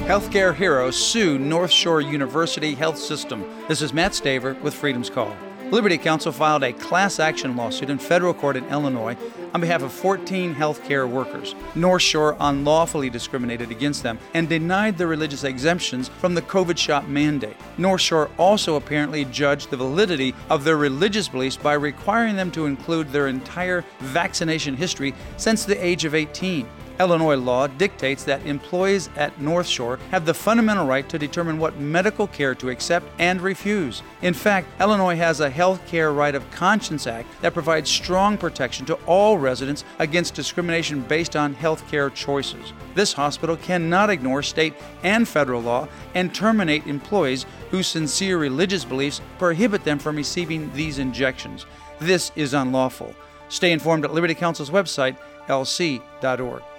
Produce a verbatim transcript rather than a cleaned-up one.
Healthcare heroes sue North Shore University Health System. This is Matt Staver with Freedom's Call. Liberty Counsel filed a class action lawsuit in federal court in Illinois on behalf of fourteen healthcare workers. North Shore unlawfully discriminated against them and denied the religious exemptions from the COVID shot mandate. North Shore also apparently judged the validity of their religious beliefs by requiring them to include their entire vaccination history since the age of eighteen. Illinois law dictates that employees at North Shore have the fundamental right to determine what medical care to accept and refuse. In fact, Illinois has a Health Care Right of Conscience Act that provides strong protection to all residents against discrimination based on health care choices. This hospital cannot ignore state and federal law and terminate employees whose sincere religious beliefs prohibit them from receiving these injections. This is unlawful. Stay informed at Liberty Counsel's website, L C dot org.